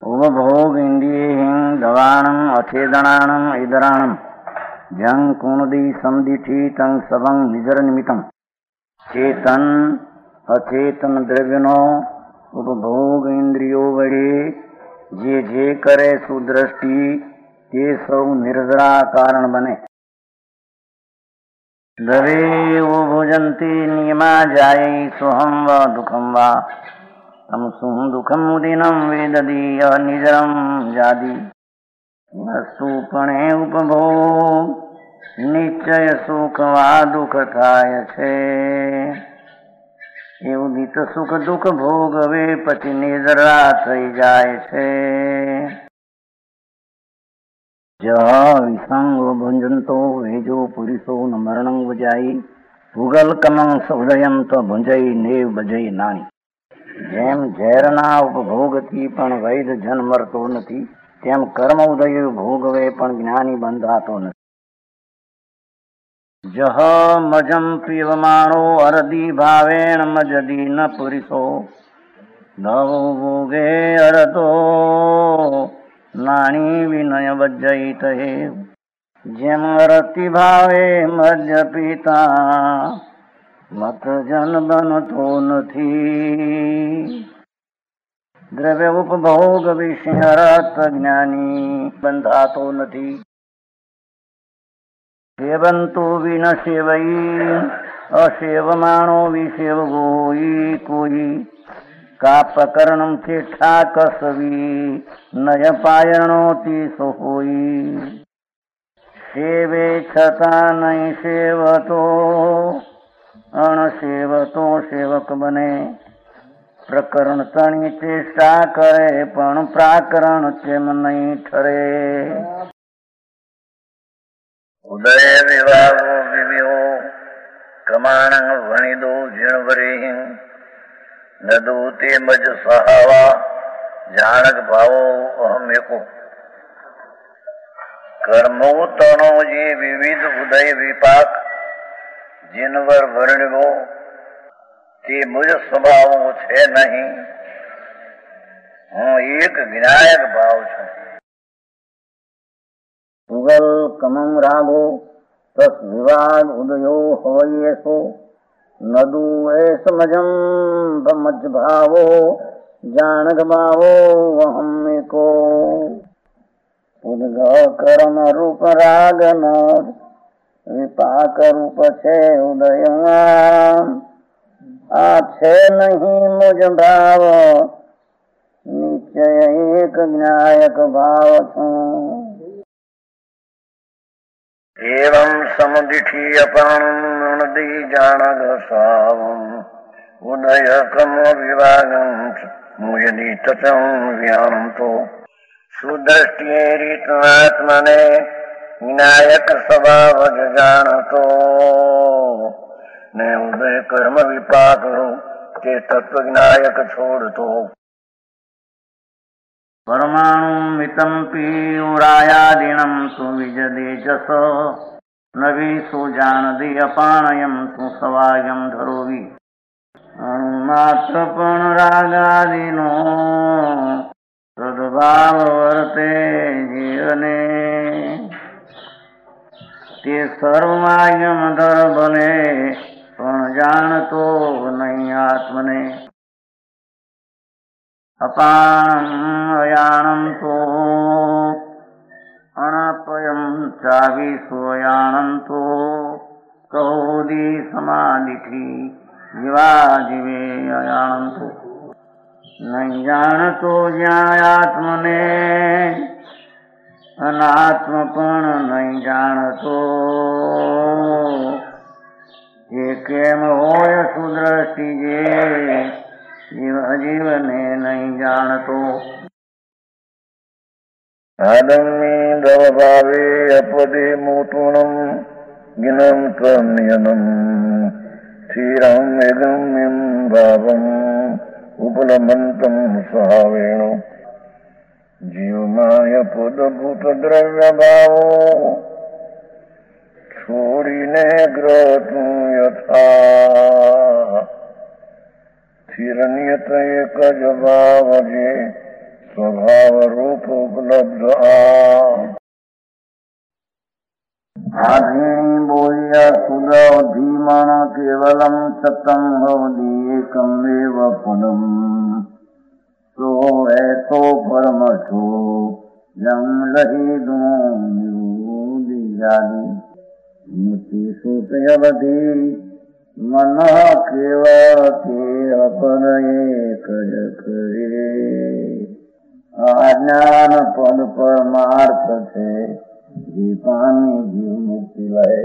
उपभोग इंद्रियेहिं दवाणम् अचेदनाणम् इदराणम् जं कुणदी समदिठी तं सबं निजर निमित्तं चेतन अचेतन द्रव्यनो उपभोग इंद्रियो वडे जे करे सुदृष्टि ते सौ निर्जरा कारण बने। द्रवे वो भोजन्ति नियमा जायै सोहम व दुखम वा तम सुहं दुखम उदिनं वेददीय निजरम जादी वस्तुपणे उपभोग निश्चय सुख वा दुख थाय छे। એ ઉદિત સુખ દુઃખ ભોગવે પછી નિદ્રા થઈ જાય છે। જહ વિસંગ ભુંજંતો વેજો પુરુષો ન મરણં વજાઈ ભૂગલ કમં સૌદયં તો ભુંજઈ નેવ બજઈ નાણી। જેમ ઝેરના ઉપભોગથી પણ વૈદ જન મરતો નથી તેમ કર્મ ઉદય ભોગવે પણ જ્ઞાની બંધાતો નથી। जह मजम पीवमाणो अरदी भावेण मजदी न पुरिसो नव भोगे अरदो नाणी विनय वज्जयित हे। जेम रति भावे मध्य पीता मत जन बनतो नथी। द्रव्य उपभोग विषय रत ज्ञानी बंधातो नथी। सेवंतो विन सेवई असेवमाणो विसेवगोई कोई कापकरणं चेष्टा कसवी नय पायणोति सोई। सेवे छता नहीं सेवतो अणसेवतो सेवक बने। प्रकरण तणी चेष्टा करे पण प्राकरण चेम नहीं ठरे। उदय विवाहो विविहो क्रमाण वणिदो जीर्णवरेहि नदो ते मज सहावा जानक भावो अहम एको। कर्मो तणो जे विविध उदय विपाक जिनवर वर्णिवो ते मुझ स्वभावो छे नहीं। हूँ एक विनायक भाव छूं। उगल कमं रागो तस विवाद उदयो हवयेसो नदु ऐस मजम मज भावो जानक भावो अहम एको। उद्ग कर्म रूप राग न विपाक रूप छे उदय आ छे नहीं मुझ भाव निश्चय एक ज्ञायक भाव छूं। एवं समुदिठी अपाणुदी जानग सावं उदय कम विभागं मुयदि ततं व्यान्तो सुदृष्टि रीतनात्मने विनायक स्वभाव जानतो ने उदय कर्म विपाक के तत्व विनायक छोड़तो। परमाणु मितं पीयुरायादिनं सुविजदेजस नवी सुजानदी अपाणयं सुसवायं धरोवि। अणुमात्र पण रागादिनो सद्भाव वर्ते जीवने ते सर्वमायं धर बने पण जानतो नहीं आत्मने। अपाणम् अयाणं तो अनापयं चाविसोयाणं तो कहोदी समाधिठी जीवाजीवे अयाणं तो नहीं जानतो ज्ञायात्मने अनात्मपण नहीं जानतो। ये केम होय सुदृष्टि जे जीव जीवने नहीं जानतो। आदम्य दवभावे अपदे मोतुणं गिनं त्वन्यनं स्थिरं निगम्यं भावं उपलमन्तं सहावेण जीवमाय पदभूत द्रव्य भावो छोड़ीने ग्रह यथा स्थिर नियत एक भाव जे स्वभाव रूप उपलब्ध आधीनी बोलिया सुदव धीमण केवलम सतम एकमेव पदम सो ऐसो परमशो जम लही दूजाली मुति सुतयवधि मन केवल के अपन एक करे अज्ञान पद परमार्थ थे दीपानी जीव मुक्ति लय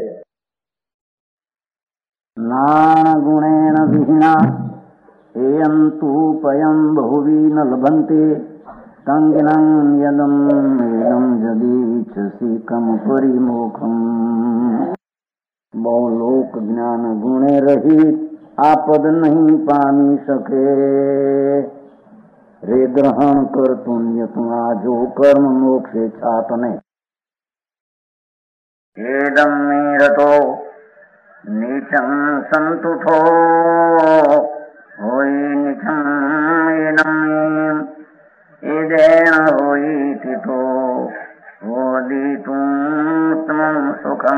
नान गुणेन विहीना एयंतु पयं बहुवी न लभन्ते तंगिनं यदम एदम जदीच्छसि कम परिमोखम बहुलोक ज्ञान गुणे रहित आपद नहीं पानी सके रे ग्रहण कर पुण्य तुआ जो कर्म मोक्षे छातने एदम नीरतो नीचम संतुठो होई निचम एदम एदेन होई तितो वोदितुम सुखम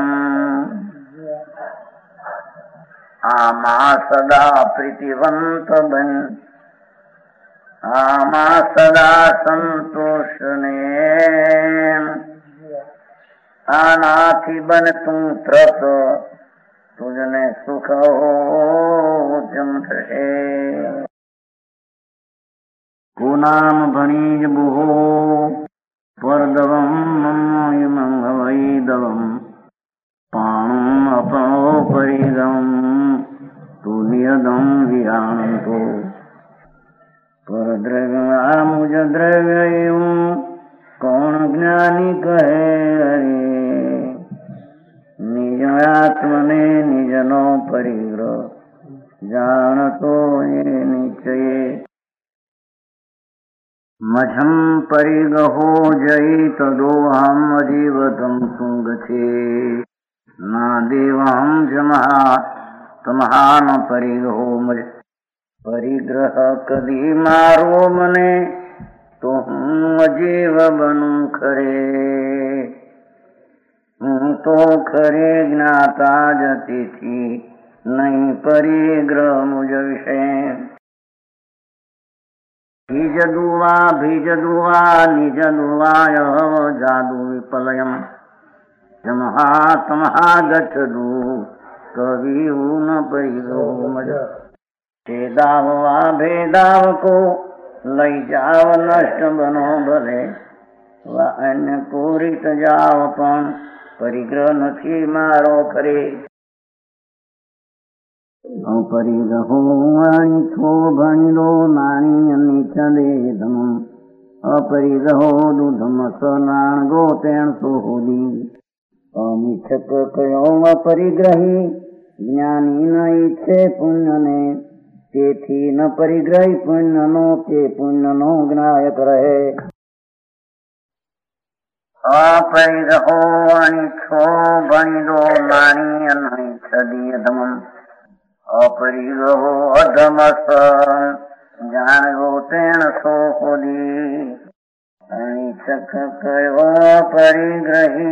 आमा सदा प्रीतिवंत बन आमा सदा संतोषने आनाथी बन तू त्रत तुझने सुख हो जमठे गुनाम भणीज बुहो परदवम मंगवैदवम पाणुम अपनो परिगम तुनियदम विहानतो परद्रव्य मुझ द्रव्य कौन ज्ञानी कहे हरे निज आत्मने निजनो परिग्रह जान तो ये निश्चय मझम परिगहो जई तदो हम अजीवतम तुंगछे ना देवहम जमहा तमहा न परिगहो मज परिग्रह कदी मारो मने तो हूँ अजीव बनू खरे हूँ तो खरे ज्ञाता जति थी नहीं परिग्रह मुझ विषय भीजदुवा निजदुवा जादू विपलयम जमहा तमहा गच्छदु कभी न परिग्रह मज भेदावा भेदाव को लई जाव नष्ट बनो भले व अन्य कोरित जाव पण परिग्रह नथी मारो करे परिग्रहो वाणी थो भणिलो नाणी अनिच देदम अपरिग्रहो दुधम सनाण गोतेण सोहोदी अनिच्छक कयो अपरिग्रही ज्ञानी न इच्छे पुण्य ने તેથી ન પરિગ્રહી પુણ્યનો તે પુણ્યનો જ્ઞાયક રહે अपरिग्रहो अनिच्छो बणिलो नाणी अनिच्छदीयधमम् अपरिग्रहो अधमस जानो तेन सोहोदी अनिच्छक कयो परिग्रही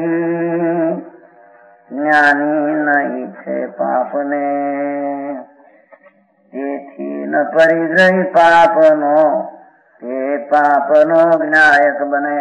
ज्ञानी न इच्छे पापने તેથી ન પરિગ્રહી પાપનો તે પાપનો જ્ઞાયક બને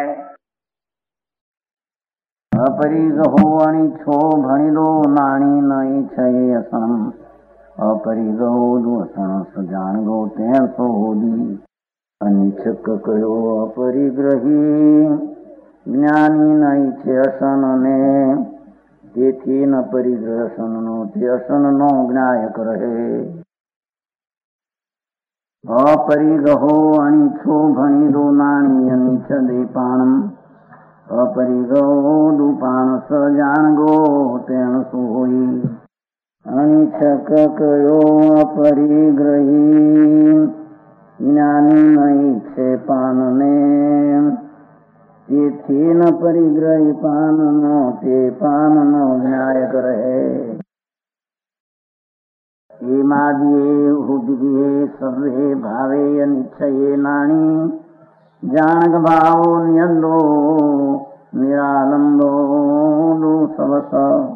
अपरिग्रहो अनिच्छो भणिलो नाणी नहीं छये असनम अपरिग्रहो दुअसण सजान गो तेण सोहोदी अनिच्छक कयो अपरिग्रही ज्ञानी नहीं छे असन ने તેથી ન પરિગ્રહ અસનનો તે અસનનો જ્ઞાયક રહે अपरिग्रहो अनिच्छो भणिलो नाणी अनिच्छ दीपाणम अपरिग्रहो दुपाण सजान गो तेण सोई अनिच्छक कयो अपरिग्रही ज्ञानी नहीं छे पानने તેથી ન પરિગ્રહી પાનનો તે પાનનો જ્ઞાયક રહે हेमादिये हुदिये सर्वे भावे अनिच्छये नाणी જાણક ભાવો નિયંદો નિરાનંદો સવસ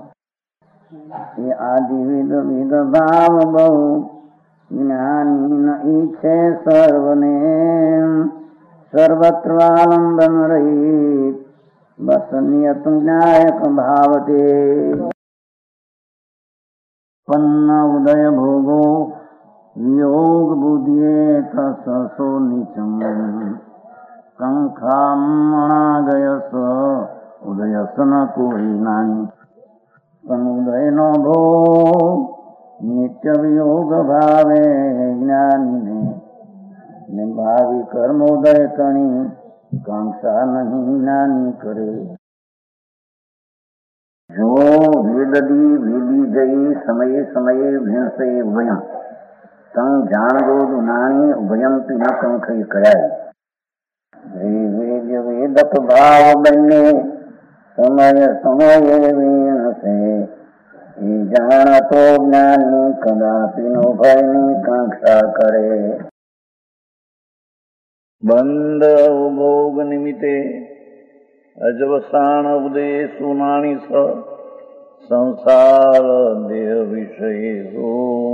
એ આદિ વિદ ભાવ બહુ જ્ઞાની ન ઈચ્છે સર્વને સર્વત્ર આલંબન રહિત બસ નિયત જ્ઞાયક ભાવતે પન્ન ઉદય ભોગો યોગ બુદ્ધિએ તસો નીચમ કંખામણાગયસ ઉદયસ ન કોઈ નાની પણ ઉદય નો ભોગ નિત્ય વિયોગ ભાવે જ્ઞાની ભાવિ કર્મોદય કણી કાંક્ષા નહીં જ્ઞાની કરે જો વેદદી વેદી જઈ સમયે સમયે ભીણસે ઉભયમ તં જાણગો નાણી ઉભયમ પિન કંખઈ કરાય વેદ્ય વેદક ભાવ બંને સમય સમયે ભીણસે એ જાણતો જ્ઞાની કદાપી નો ભયની કાંક્ષા કરે બંધ ભોગ નિમિત્તે અજવસાણ ઉદય સુનાણી સંસાર દેહ વિષય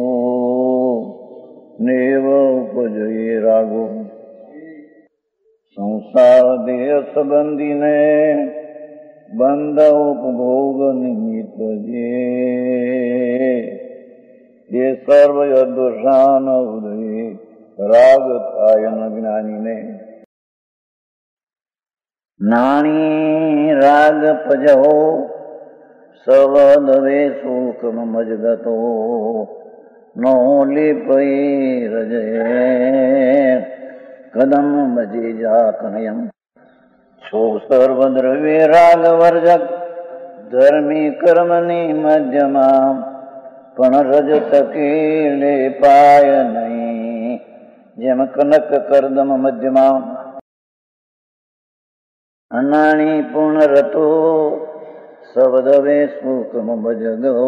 નેવ ઉપજયે રાગો સંસાર દેહ સંબંધીને બંધ ઉપભોગ નિમિત્ત જે સર્વ યદોષાન ઉદય રાગ થાય ન જ્ઞાનીને નાણી રાગ પજહો સવદવે સુખમ મજગતો નો લીપઈ રજે કદમ મજે જા કનયમ છો સર્વ દ્રવ્ય રાગ વર્જક ધર્મી કર્મની મધ્યમાં પણ રજ તકી લેપાય નહીં જેમ કનક કરદમ મધ્યમાં અનાણી પૂર્ણ રતો સવદવે સુખમ ભજગો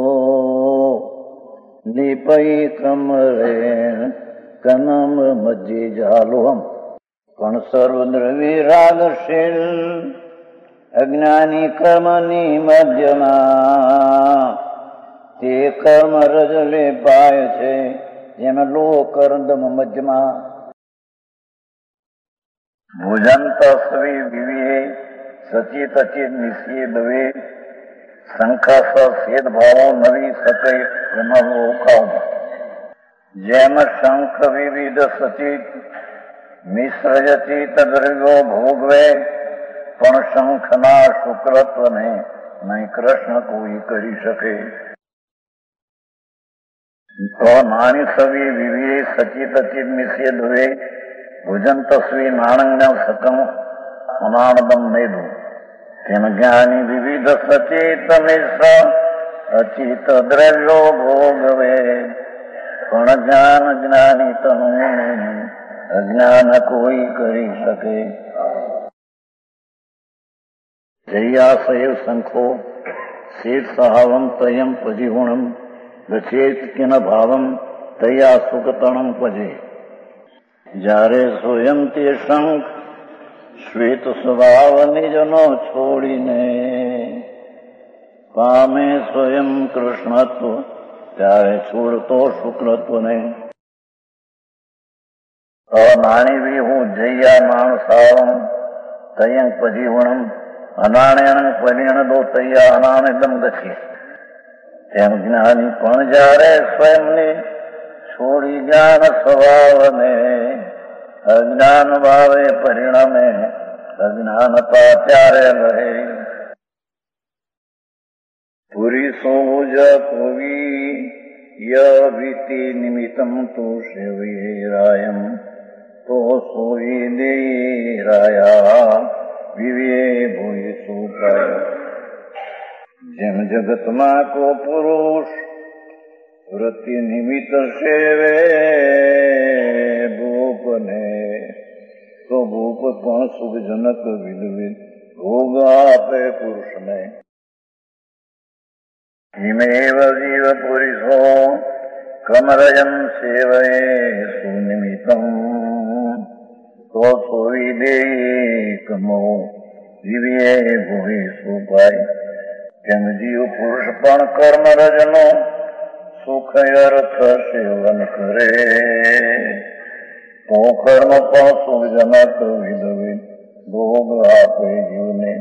લીપઈ કમરે કનમ મજ્જે જાલોહમ પણ સર્વ દ્રવ્ય રાગશીલ અજ્ઞાની કર્મની મધ્યમાં તે કર્મ રજ લેપાય છે જેમ લો કરદમ મધ્યમાં ભોજન તસ્વી વિવે સચિત અચિત નિશ્ચય દવે શંખા સેદ ભાવો નવી સકય પુનઃ જેમ શંખ વિવિધ સચિત મિશ્રયતી તદ્રવ્યો ભોગવે પણ શંખના શુક્રત્વને નહીં કૃષ્ણ કોઈ કરી શકે તો નાની સવી વિવે સચિત અચિત નિશ્ચય દવે ભોજન તસ્વી નાણંગ સકમ અનાણદમ નેદુ તેમ જ્ઞાની વિવિધ સચેત મિશ્ર અચિત દ્રવ્યો ભોગવે પણ જ્ઞાન જ્ઞાની તનુ અજ્ઞાન કોઈ કરી શકે જયાશય શંખો શેષ સહાવમ તયમ પજીગુણમ ગચેત કિન ભાવમ તયા સુખતણમ પજે જ્યારે સ્વયં તે શંખ શ્વેત સ્વભાવ નિજનો છોડીને પામે સ્વયં કૃષ્ણત્વ ત્યારે છોડતો શુક્લત્વને નાણી હું જૈયા નાણ સાવમ તયં પજીવણમ અનાણ્યણ પરિણદો તૈયા અનાણદમ ગચ્છી તેમ જ્ઞાની પણ જ્યારે સ્વયંને છોડી જ્ઞાન સ્વભાવને અજ્ઞાન ભાવે પરિણમે અજ્ઞાનતા ત્યારે રહે પુરીસો જ કવિ યવિતિ નિમિત્તમ તો શિવેરાયમ તો સોઈ દેરાયા વિવે ભૂય સુપાય જેમ જગતમાં કો પુરુષ વૃત્તિ નિમિત્ત સેવે ભૂપને તો ભૂપ પણ સુખજનક વિદવિદ ભોગ આપે પુરુષને હિમેવ જીવ પુરુષો કમરયમ સેવયે સુનિમિત્તમ તો સોઈ દેકમો જીવીએ ભોય સુભાઈ તેમ જીવ પુરુષ પણ કર્મ રજનો સુખ અર્થ સેવન કરે તો કર્મ પણ સુખજનક વિધવિધ ભોગ આપે જીવને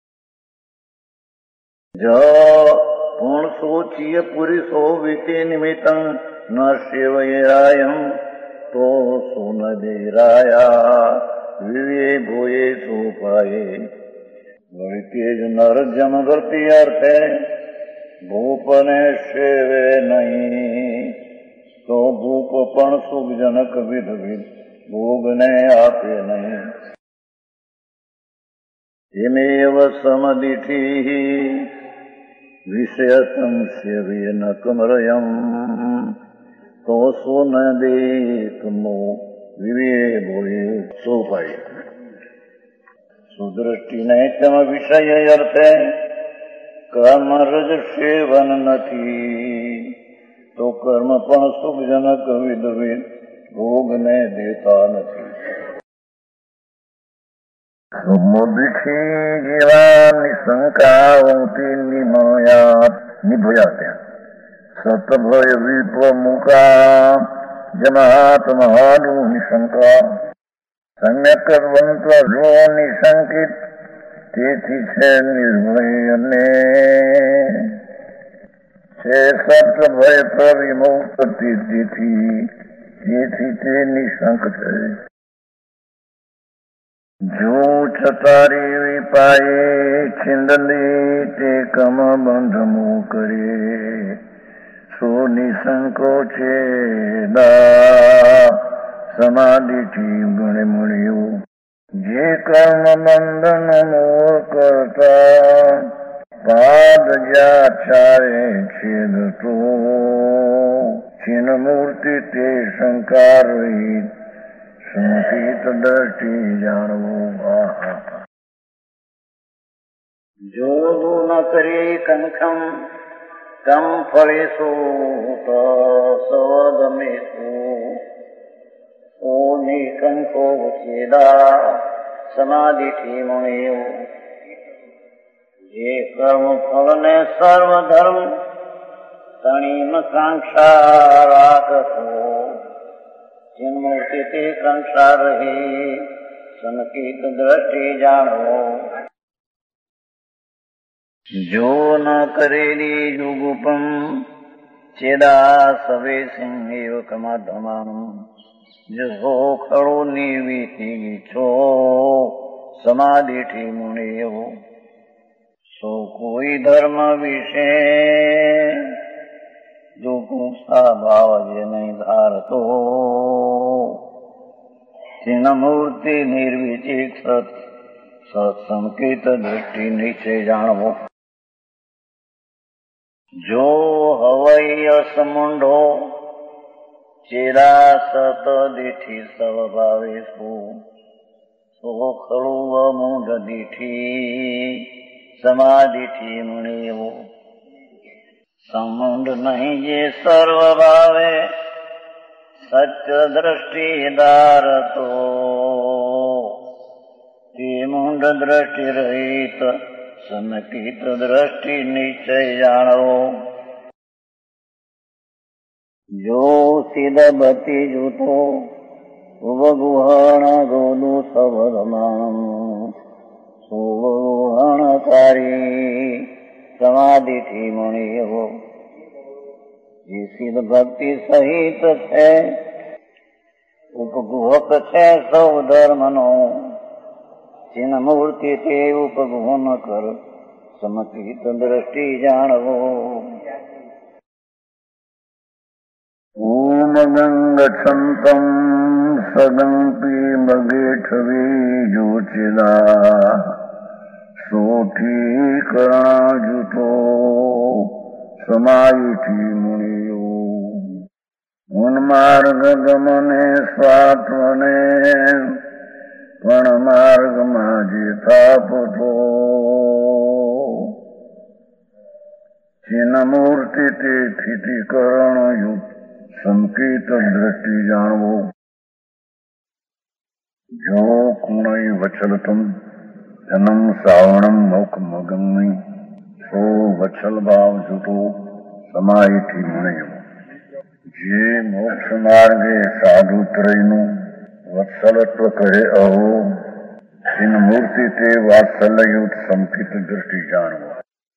જ પૂર્ણ સોચીય પુરુષો વિતે નિમિત્તં ન સેવયાયમ તો સુન દેરાયા વિવે ભોયે સોપાયે વળી જ નર જન ધરતી અર્થે ભૂપને સેવે નહીં તો ભૂપ પણ સુખજનક વિધવિધ ભોગને આપે નહીં એમેવ સમદિઠી વિષય સંસ્ય ન કમરયમ તો સુન દેકમો વિવે ભોયે સોપાય સુદ્રષ્ટિ નૈતમ વિષય અર્થે કર્મ રજ સેવન નથી તો કર્મ પણ સુખજનક વિધવિધ ભોગને દેતા નથી સમુદ્રથી જીવાની શંકાઓથી નિભયા સતભય વિપમુખા જમાત્મહાનું નિશંકા સમ્યક વંત જો નિશંકિત તેથી છે નિર્ભય અને છે સતભય પ્રવિમુક્ત તેથી તે નિશંક છે જો છતારી વિપાયે છિંદલી તે કમ બંધમો કરે સો નિશંકો છે સમાધિથી ગણે મળ્યું જે કર્મ બંધન મોહ કરતા પાદ જાચારે છેદતો ચિન્હ મૂર્તિ તે શંકાર રહિત સંકેત દ્રષ્ટિ જાણવું જો ન કરે કંખમ તમ ફળેશો સવદમેશો ઓ નિકંકો છેદા સમાધિથી મુનિયો જે કર્મ ફળને સર્વધર્મ તણીમ કાંક્ષા રાખતો જન્મોથી તે કાંક્ષા રહી સંકેત દ્રષ્ટિ જાણવો જો ન કરેલી યુગુપમ છેદા સવે સિંહ કમાધમાનમ જો ખડો નિર્વિતિ છો સમાધિથી મુનિયો સો કોઈ ધર્મ વિશે જો ગુસ્સા ભાવ જે નહીં ધારતો ચિન્હ મૂર્તિ નિર્વિચિક સત્સંકેત દૃષ્ટિ નિશ્ચય જાણવો જો હવૈય સમુંડો ચેરા સત દીઠી સ્વભાવેશુ સો ખળુવ મૂઢ દીઠી સમાધિથી મુનિયો સમુંડ નહીં જે સર્વ ભાવે સત્ય દ્રષ્ટિ ધારતો તે મૂંઢ દ્રષ્ટિ રહિત સંકિત દ્રષ્ટિ નિશ્ચય જાણવો જો સિદ્ધબતી જૂતો સુવગુહણ ગોદુ સવરમાણમ સુવગુહણકારી સમાધિથી મુનિયો જે સિદ્ધ ભક્તિ સહિત છે ઉપગુહક છે સૌ ધર્મનો ચિન્હ મૂર્તિ તે ઉપગુહન કર સમકિત દ્રષ્ટિ જાણવો ઓમ ગંગછંતમ સગંપી મગેઠવી જોચિલા સોઠી કરણાજુતો સમાયથી મુનિયો ઉન્માર્ગ ગમને સ્વાત્મને પણ માર્ગમાં જે થાપતો ચિન્હ મૂર્તિ તે સ્થિતિકરણ યુક્ત સંકેત દ્રષ્ટિ જાણવો जो कूणई वचल तुम जन्म सावणम मुख मगंगई सो वचल भाव जुटो समाई थी मुणियो जे मोक्ष मार्गे साधु त्रयनु वत्सलत्व करे अहो इन मूर्ति ते वात्सल्ययुत संकित दृष्टि जानो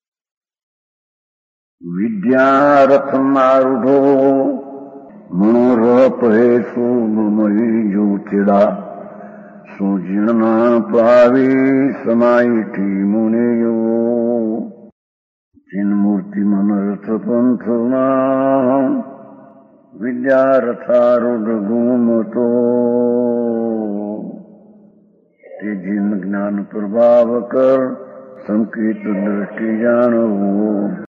विद्यारथ मारुढो मनोरपहेसु ममई जो चिड़ा सुजीर्ण पावी समाई थी मुनियो जिन मूर्ति मनरथ पंथ विद्यारथारूढ़ घूमतो ते जिन ज्ञान प्रभाव कर संकित दृष्टि जानो